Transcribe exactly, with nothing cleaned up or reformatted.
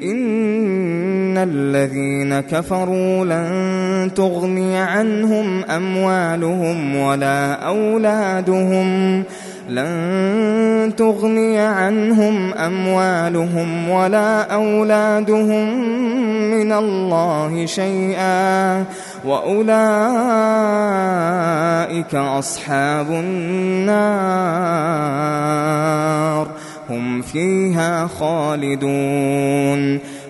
إن الذين كفروا لن تغني عنهم أموالهم ولا أولادهم لن تغني عنهم أموالهم ولا أولادهم من الله شيئا وأولئك أصحاب النار هم فيها خالدون